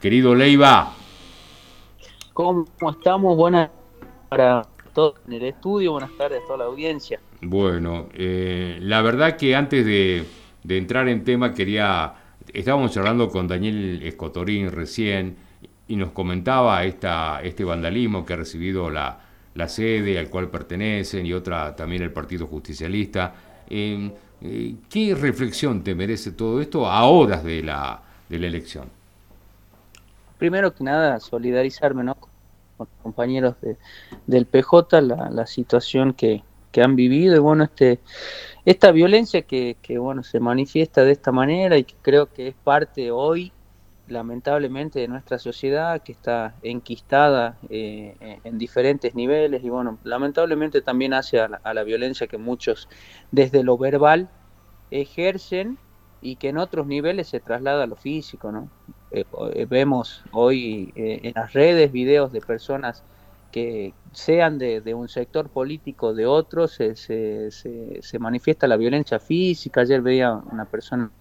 Querido Leiva, ¿Cómo estamos? Buenas para todos en el estudio, buenas tardes a toda la audiencia. bueno, la verdad que antes de entrar en tema estábamos charlando con Daniel Escotorín recién y nos comentaba este vandalismo que ha recibido la sede al cual pertenecen y otra también el Partido Justicialista. ¿Qué reflexión te merece todo esto a horas de la elección? Primero que nada, solidarizarme, ¿no? Con los compañeros del PJ, la situación que han vivido y bueno, esta violencia que bueno, se manifiesta de esta manera y que creo que es parte hoy, lamentablemente, de nuestra sociedad que está enquistada en diferentes niveles y bueno, lamentablemente también hace a la violencia que muchos desde lo verbal ejercen y que en otros niveles se traslada a lo físico, ¿no? Vemos hoy en las redes videos de personas que sean de un sector político de otro, se manifiesta la violencia física. Ayer veía una persona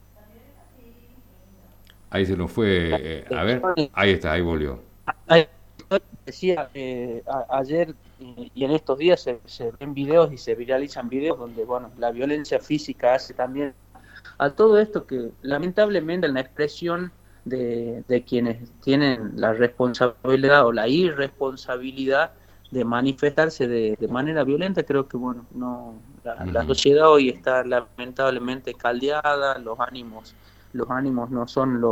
Ahí se nos fue, a ver, ahí está, ahí volvió. decía ayer y en estos días se ven videos y se viralizan videos donde bueno, la violencia física hace también a todo esto que lamentablemente en la expresión de quienes tienen la responsabilidad o la irresponsabilidad de manifestarse de manera violenta, creo que bueno, no, la Ujú. sociedad hoy está lamentablemente caldeada, los ánimos no son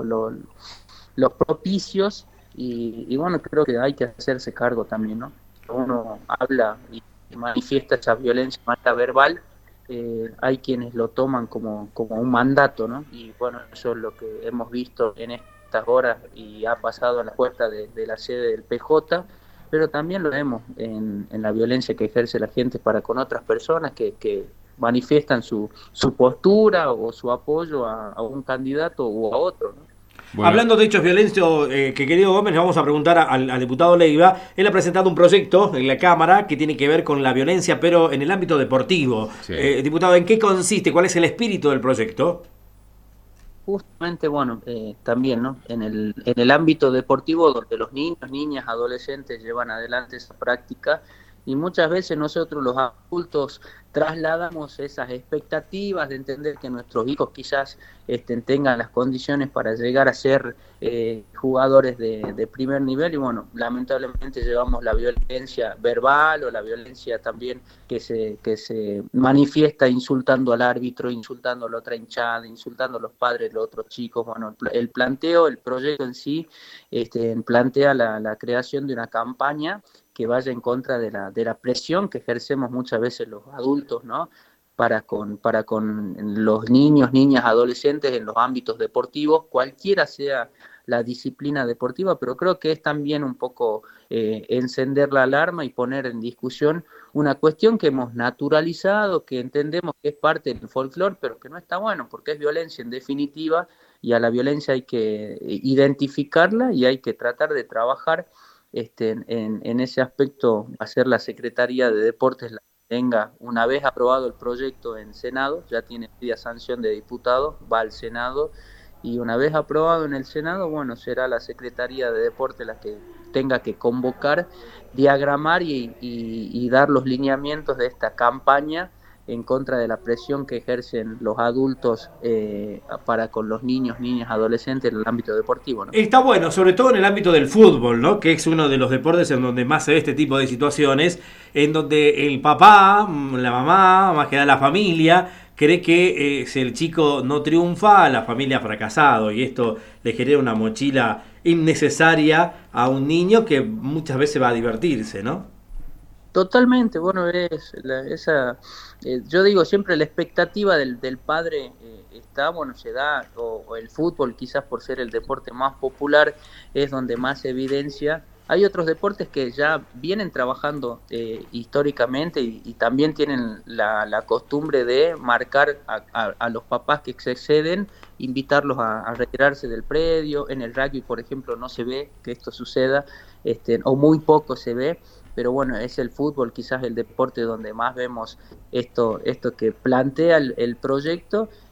los propicios y bueno, creo que hay que hacerse cargo también, ¿no? Uno habla y manifiesta esa violencia mata verbal, hay quienes lo toman como un mandato, ¿no? Y bueno, eso es lo que hemos visto en estas horas y ha pasado en la puerta de la sede del PJ, pero también lo vemos en la violencia que ejerce la gente para con otras personas que manifiestan su postura o su apoyo a un candidato o a otro, ¿no? Bueno, Hablando de hechos violentos, que querido Gómez, le vamos a preguntar al diputado Leiva. Él ha presentado un proyecto en la Cámara que tiene que ver con la violencia, pero en el ámbito deportivo. sí. Diputado, ¿en qué consiste? ¿Cuál es el espíritu del proyecto? Justamente, bueno, también, ¿no? En el ámbito deportivo donde los niños, niñas, adolescentes llevan adelante esa práctica y muchas veces nosotros los adultos trasladamos esas expectativas de entender que nuestros hijos quizás tengan las condiciones para llegar a ser jugadores de primer nivel y bueno, lamentablemente llevamos la violencia verbal o la violencia también que se manifiesta insultando al árbitro, insultando a la otra hinchada, insultando a los padres de los otros chicos. Bueno, el planteo, el proyecto en sí, plantea la creación de una campaña que vaya en contra de la presión que ejercemos muchas veces los adultos, ¿no? Para con los niños, niñas, adolescentes en los ámbitos deportivos, cualquiera sea la disciplina deportiva, pero creo que es también un poco encender la alarma y poner en discusión una cuestión que hemos naturalizado, que entendemos que es parte del folclore, pero que no está bueno, porque es violencia en definitiva, y a la violencia hay que identificarla y hay que tratar de trabajar en ese aspecto, hacer la Secretaría de Deportes la tenga, una vez aprobado el proyecto en Senado, ya tiene media sanción de diputados, va al Senado, y una vez aprobado en el Senado, bueno, será la Secretaría de Deportes la que tenga que convocar, diagramar y dar los lineamientos de esta campaña en contra de la presión que ejercen los adultos para con los niños, niñas, adolescentes en el ámbito deportivo, ¿no? Está bueno, sobre todo en el ámbito del fútbol, ¿no? Que es uno de los deportes en donde más se ve este tipo de situaciones, en donde el papá, la mamá, más que nada la familia, cree que si el chico no triunfa, la familia ha fracasado y esto le genera una mochila innecesaria a un niño que muchas veces va a divertirse, ¿no? Totalmente, bueno, yo digo siempre la expectativa del padre está, bueno, se da, o el fútbol quizás por ser el deporte más popular es donde más se evidencia. Hay otros deportes que ya vienen trabajando históricamente y también tienen la costumbre de marcar a los papás que se exceden, invitarlos a retirarse del predio. En el rugby, por ejemplo, no se ve que esto suceda, o muy poco se ve, pero bueno, es el fútbol quizás el deporte donde más vemos esto que plantea el proyecto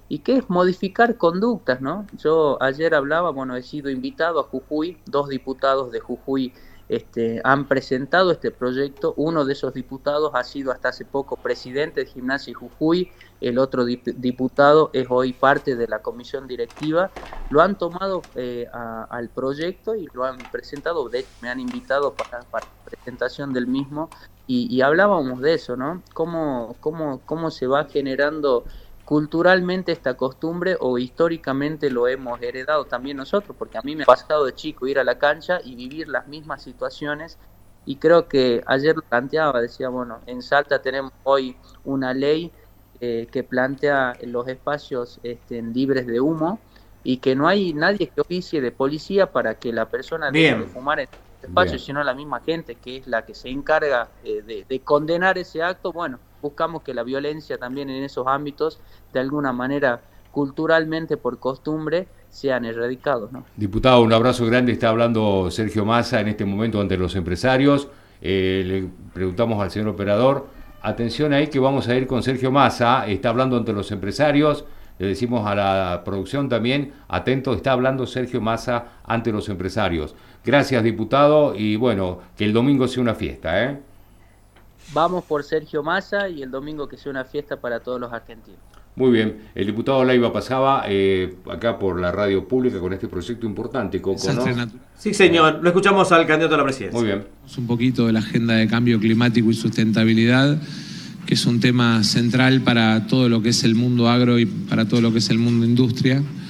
y que es modificar conductas, ¿no? Yo ayer hablaba, bueno, he sido invitado a Jujuy, 2 diputados de Jujuy han presentado este proyecto. Uno de esos diputados ha sido hasta hace poco presidente de Gimnasia y Jujuy, el otro diputado es hoy parte de la comisión directiva. Lo han tomado al proyecto y lo han presentado, de hecho me han invitado para la presentación del mismo, y hablábamos de eso, ¿no? Cómo se va generando culturalmente esta costumbre, o históricamente lo hemos heredado también nosotros, porque a mí me ha pasado de chico ir a la cancha y vivir las mismas situaciones, y creo que ayer lo planteaba, decía, bueno, en Salta tenemos hoy una ley que plantea los espacios libres de humo, y que no hay nadie que oficie de policía para que la persona deje de fumar en este espacio, sino la misma gente que es la que se encarga de condenar ese acto. Bueno, buscamos que la violencia también en esos ámbitos, de alguna manera, culturalmente, por costumbre, sean erradicados, ¿no? Diputado, un abrazo grande. Está hablando Sergio Massa en este momento ante los empresarios. Le preguntamos al señor operador, atención ahí que vamos a ir con Sergio Massa, está hablando ante los empresarios. Le decimos a la producción también, atento, está hablando Sergio Massa ante los empresarios. Gracias, diputado, y bueno, que el domingo sea una fiesta, ¿eh? Vamos por Sergio Massa y el domingo que sea una fiesta para todos los argentinos. Muy bien, el diputado Leiva pasaba acá por la radio pública con este proyecto importante, Coco, ¿no? Sí, señor, lo escuchamos al candidato a la presidencia. Muy bien. Un poquito de la agenda de cambio climático y sustentabilidad, que es un tema central para todo lo que es el mundo agro y para todo lo que es el mundo industria.